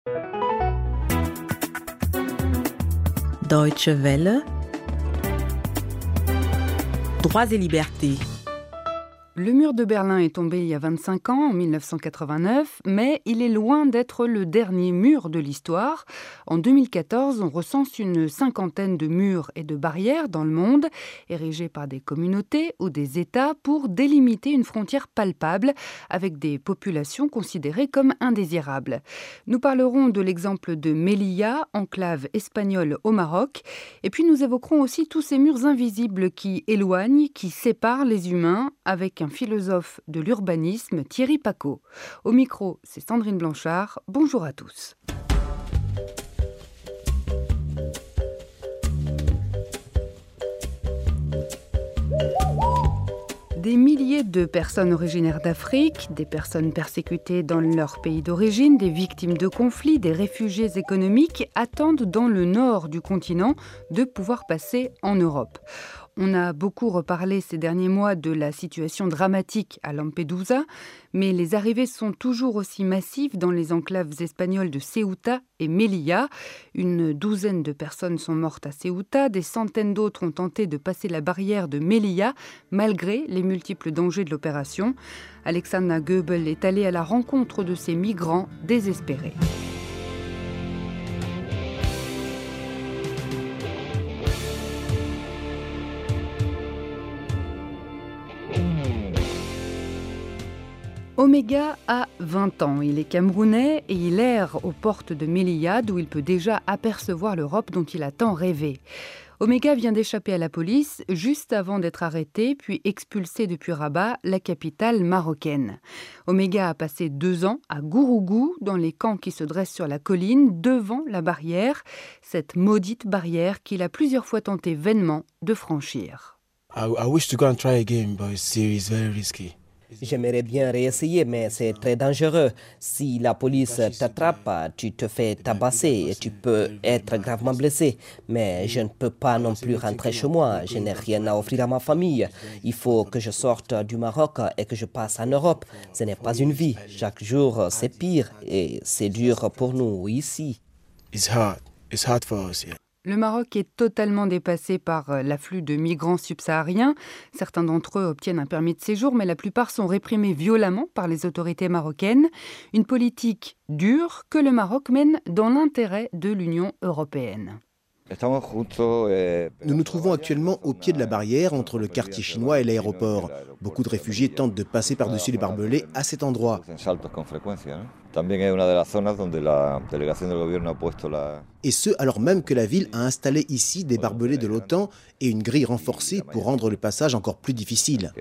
Deutsche Welle, droits et libertés. Le mur de Berlin est tombé il y a 25 ans, en 1989, mais il est loin d'être le dernier mur de l'histoire. En 2014, on recense une cinquantaine de murs et de barrières dans le monde, érigés par des communautés ou des États pour délimiter une frontière palpable avec des populations considérées comme indésirables. Nous parlerons de l'exemple de Melilla, enclave espagnole au Maroc, et puis nous évoquerons aussi tous ces murs invisibles qui éloignent, qui séparent les humains, avec un philosophe de l'urbanisme, Thierry Pacaud. Au micro, c'est Sandrine Blanchard. Bonjour à tous. Des milliers de personnes originaires d'Afrique, des personnes persécutées dans leur pays d'origine, des victimes de conflits, des réfugiés économiques attendent dans le nord du continent de pouvoir passer en Europe. On a beaucoup reparlé ces derniers mois de la situation dramatique à Lampedusa, mais les arrivées sont toujours aussi massives dans les enclaves espagnoles de Ceuta et Melilla. Une douzaine de personnes sont mortes à Ceuta, des centaines d'autres ont tenté de passer la barrière de Melilla, malgré les multiples dangers de l'opération. Alexandra Goebel est allée à la rencontre de ces migrants désespérés. Omega a 20 ans, il est camerounais et il erre aux portes de Melilla d'où il peut déjà apercevoir l'Europe dont il a tant rêvé. Omega vient d'échapper à la police juste avant d'être arrêté puis expulsé depuis Rabat, la capitale marocaine. Omega a passé 2 ans à Gourougou, dans les camps qui se dressent sur la colline, devant la barrière, cette maudite barrière qu'il a plusieurs fois tenté vainement de franchir. I wish to go and try again, but it's very risky. J'aimerais bien réessayer, mais c'est très dangereux. Si la police t'attrape, tu te fais tabasser et tu peux être gravement blessé. Mais je ne peux pas non plus rentrer chez moi. Je n'ai rien à offrir à ma famille. Il faut que je sorte du Maroc et que je passe en Europe. Ce n'est pas une vie. Chaque jour, c'est pire et c'est dur pour nous ici. It's hard for us, yeah. Le Maroc est totalement dépassé par l'afflux de migrants subsahariens. Certains d'entre eux obtiennent un permis de séjour, mais la plupart sont réprimés violemment par les autorités marocaines. Une politique dure que le Maroc mène dans l'intérêt de l'Union européenne. Nous nous trouvons actuellement au pied de la barrière entre le quartier chinois et l'aéroport. Beaucoup de réfugiés tentent de passer par-dessus les barbelés à cet endroit. Et ce, alors même que la ville a installé ici des barbelés de l'OTAN et une grille renforcée pour rendre le passage encore plus difficile.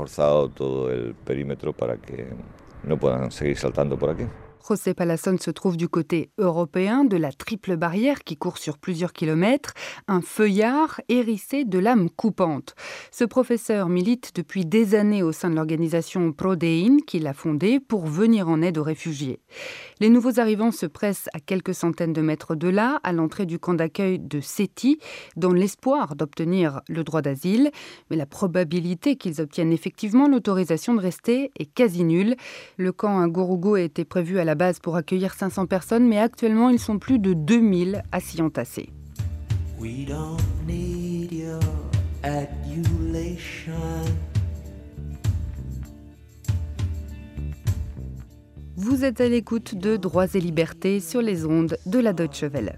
José Palazón se trouve du côté européen de la triple barrière qui court sur plusieurs kilomètres, un feuillard hérissé de lames coupantes. Ce professeur milite depuis des années au sein de l'organisation Prodein qu'il a fondée pour venir en aide aux réfugiés. Les nouveaux arrivants se pressent à quelques centaines de mètres de là, à l'entrée du camp d'accueil de Séti, dans l'espoir d'obtenir le droit d'asile. Mais la probabilité qu'ils obtiennent effectivement l'autorisation de rester est quasi nulle. Le camp à Gourougou a été prévu à la base pour accueillir 500 personnes, mais actuellement, ils sont plus de 2000 à s'y entasser. We don't need your adulation. Vous êtes à l'écoute de Droits et Libertés sur les ondes de la Deutsche Welle.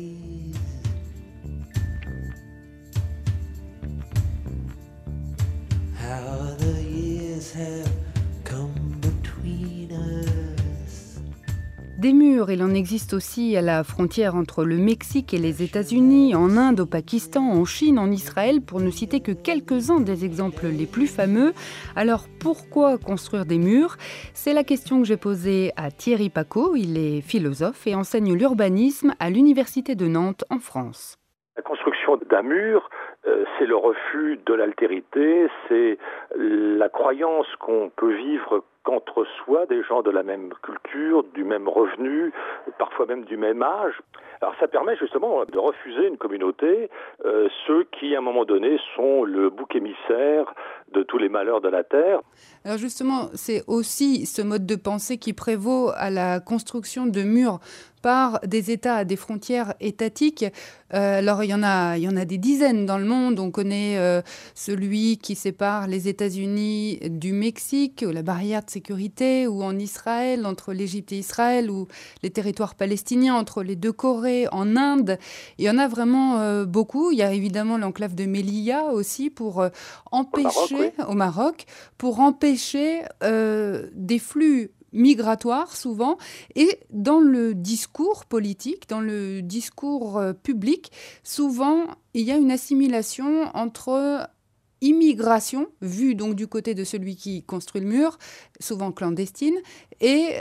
How the years have come between us. Des murs, il en existe aussi à la frontière entre le Mexique et les États-Unis, en Inde, au Pakistan, en Chine, en Israël, pour ne citer que quelques-uns des exemples les plus fameux. Alors pourquoi construire des murs ? C'est la question que j'ai posée à Thierry Pacaud. Il est philosophe et enseigne l'urbanisme à l'Université de Nantes en France. La construction d'un mur, c'est le refus de l'altérité, c'est la croyance qu'on peut vivre qu'entre soi, des gens de la même culture, du même revenu, parfois même du même âge. Alors ça permet justement de refuser une communauté, ceux qui à un moment donné sont le bouc émissaire de tous les malheurs de la terre. Alors justement, c'est aussi ce mode de pensée qui prévaut à la construction de murs par des États à des frontières étatiques. Alors, il y en a des dizaines dans le monde. On connaît celui qui sépare les États-Unis du Mexique, la barrière de sécurité, ou en Israël, entre l'Égypte et Israël, ou les territoires palestiniens entre les deux Corées, en Inde. Il y en a vraiment beaucoup. Il y a évidemment l'enclave de Melilla aussi pour empêcher, au Maroc, pour empêcher des flux migratoires souvent, et dans le discours politique, dans le discours public, souvent il y a une assimilation entre immigration, vue donc du côté de celui qui construit le mur, souvent clandestine, et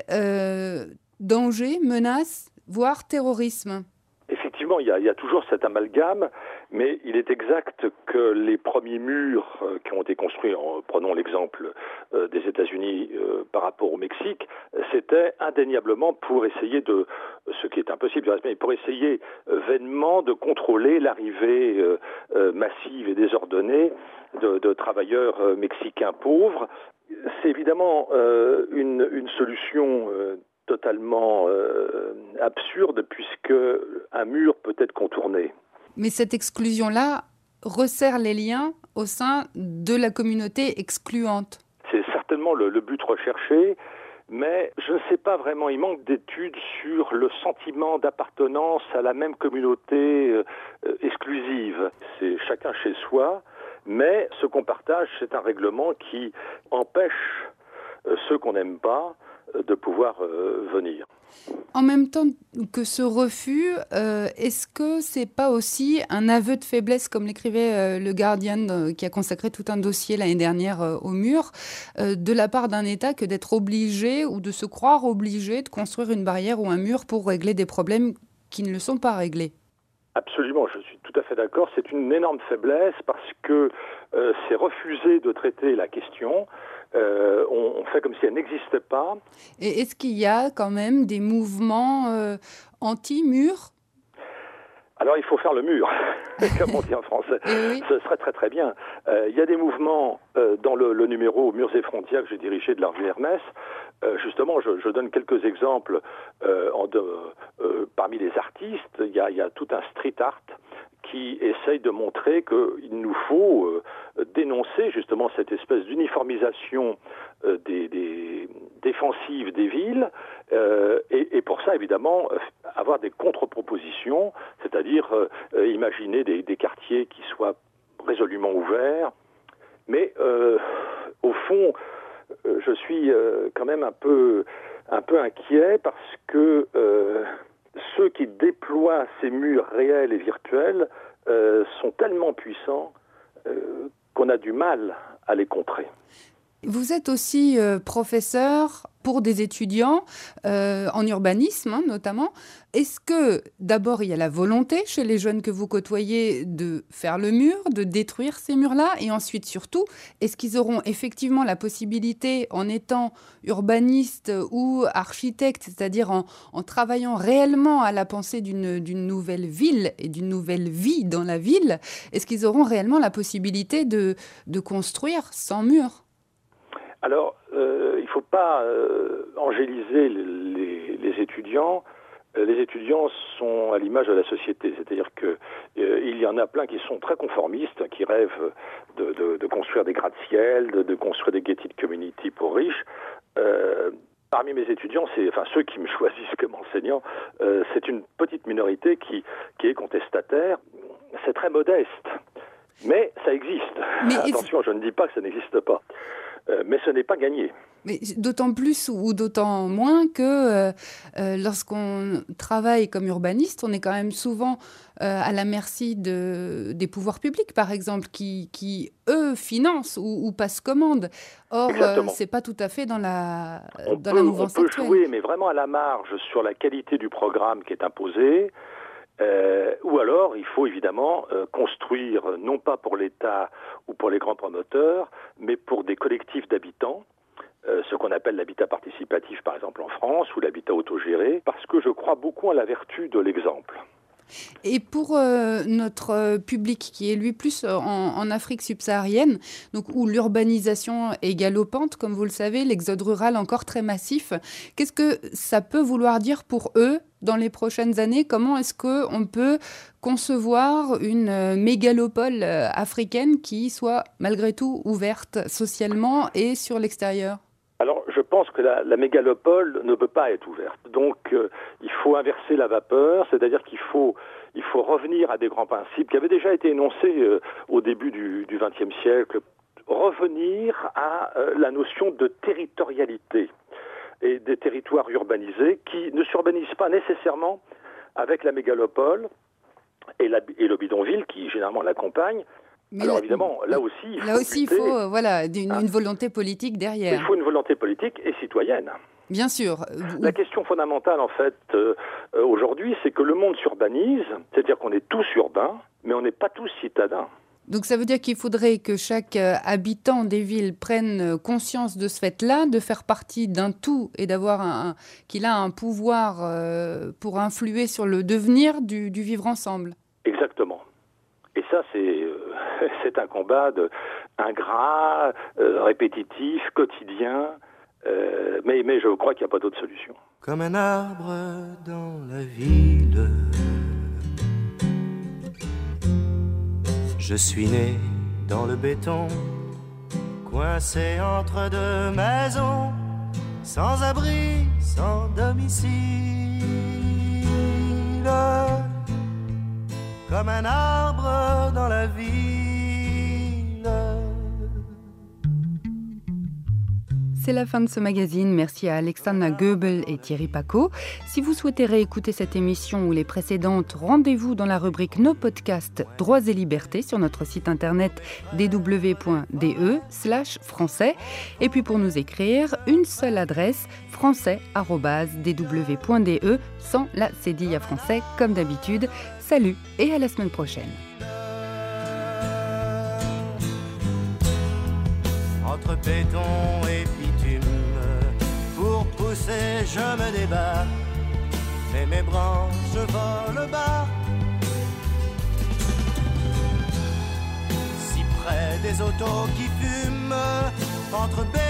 danger, menace, voire terrorisme. Effectivement, il y a toujours cet amalgame, mais il est exact que les premiers murs qui ont été construits, prenons l'exemple des États-Unis par rapport au Mexique, c'était indéniablement pour essayer ce qui est impossible, mais pour essayer vainement de contrôler l'arrivée massive et désordonnée de travailleurs mexicains pauvres. C'est évidemment une solution totalement absurde, puisque un mur peut être contourné. Mais cette exclusion-là resserre les liens au sein de la communauté excluante. C'est certainement le but recherché, mais je ne sais pas vraiment, il manque d'études sur le sentiment d'appartenance à la même communauté exclusive. C'est chacun chez soi, mais ce qu'on partage, c'est un règlement qui empêche ceux qu'on n'aime pas de pouvoir venir. En même temps que ce refus, est-ce que c'est pas aussi un aveu de faiblesse, comme l'écrivait le Guardian, qui a consacré tout un dossier l'année dernière au mur, de la part d'un État que d'être obligé ou de se croire obligé de construire une barrière ou un mur pour régler des problèmes qui ne le sont pas réglés? Absolument, je suis tout à fait d'accord. C'est une énorme faiblesse parce que c'est refuser de traiter la question. On fait comme si elle n'existait pas. Et est-ce qu'il y a quand même des mouvements anti-mur ? Alors il faut faire le mur, comme on dit en français. Oui. Ce serait très très bien. Il y a des mouvements dans le numéro Murs et Frontières que j'ai dirigé de la revue Hermès. Justement, je donne quelques exemples. Parmi les artistes, il y a tout un street art qui essaye de montrer qu'il nous faut dénoncer justement cette espèce d'uniformisation des défensives des villes et pour ça, évidemment, avoir des contre-propositions, c'est-à-dire imaginer des quartiers qui soient résolument ouverts. Mais au fond, je suis quand même un peu inquiet parce que ceux qui déploient ces murs réels et virtuels sont tellement puissants qu'on a du mal à les contrer. Vous êtes aussi professeur pour des étudiants en urbanisme, notamment. Est-ce que, d'abord, il y a la volonté chez les jeunes que vous côtoyez de faire le mur, de détruire ces murs-là? Et ensuite, surtout, est-ce qu'ils auront effectivement la possibilité, en étant urbanistes ou architectes, c'est-à-dire en travaillant réellement à la pensée d'une nouvelle ville et d'une nouvelle vie dans la ville, est-ce qu'ils auront réellement la possibilité de construire sans mur? Alors, il ne faut pas angéliser les étudiants. Les étudiants sont à l'image de la société, c'est-à-dire qu'il y en a plein qui sont très conformistes, qui rêvent de construire des gratte-ciel, de construire des gated community pour riches. Parmi mes étudiants, ceux qui me choisissent comme enseignant, c'est une petite minorité qui est contestataire. C'est très modeste, mais ça existe. Mais attention, je ne dis pas que ça n'existe pas. Mais ce n'est pas gagné. Mais d'autant plus ou d'autant moins que lorsqu'on travaille comme urbaniste, on est quand même souvent à la merci des pouvoirs publics, par exemple, qui eux, financent ou passent commande. Or, ce n'est pas tout à fait dans la mouvance actuelle. On peut jouer, mais vraiment à la marge, sur la qualité du programme qui est imposé. Ou alors, il faut évidemment construire, non pas pour l'État ou pour les grands promoteurs, mais pour des collectifs d'habitants, ce qu'on appelle l'habitat participatif, par exemple en France, ou l'habitat autogéré, parce que je crois beaucoup à la vertu de l'exemple. Et pour notre public qui est lui plus en Afrique subsaharienne, donc où l'urbanisation est galopante, comme vous le savez, l'exode rural encore très massif, qu'est-ce que ça peut vouloir dire pour eux dans les prochaines années? Comment est-ce qu'on peut concevoir une mégalopole africaine qui soit malgré tout ouverte socialement et sur l'extérieur? Alors, je pense que la mégalopole ne peut pas être ouverte. Donc, il faut inverser la vapeur, c'est-à-dire qu'il faut revenir à des grands principes qui avaient déjà été énoncés au début du XXe siècle. Revenir à la notion de territorialité et des territoires urbanisés qui ne s'urbanisent pas nécessairement avec la mégalopole et le bidonville qui généralement l'accompagne. Mais alors évidemment, là aussi, il faut une volonté politique derrière. Il faut une volonté politique et citoyenne. Bien sûr. La question fondamentale, en fait, aujourd'hui, c'est que le monde s'urbanise, c'est-à-dire qu'on est tous urbains, mais on n'est pas tous citadins. Donc ça veut dire qu'il faudrait que chaque habitant des villes prenne conscience de ce fait-là, de faire partie d'un tout et qu'il a un pouvoir pour influer sur le devenir du vivre ensemble. Exactement. Et ça, c'est un combat ingrat, répétitif, quotidien, mais je crois qu'il n'y a pas d'autre solution. Comme un arbre dans la ville, je suis né dans le béton, coincé entre deux maisons, sans abri, sans domicile. Comme un arbre dans la ville. C'est la fin de ce magazine. Merci à Alexandra Goebel et Thierry Pacaud. Si vous souhaitez réécouter cette émission ou les précédentes, rendez-vous dans la rubrique Nos podcasts Droits et Libertés sur notre site internet dw.de/français. Et puis pour nous écrire, une seule adresse, français@dw.de, sans la cédille à français comme d'habitude. Salut et à la semaine prochaine. Entre béton et bitume, pour pousser je me débat, mais mes branches volent bas. Si près des autos qui fument, entre béton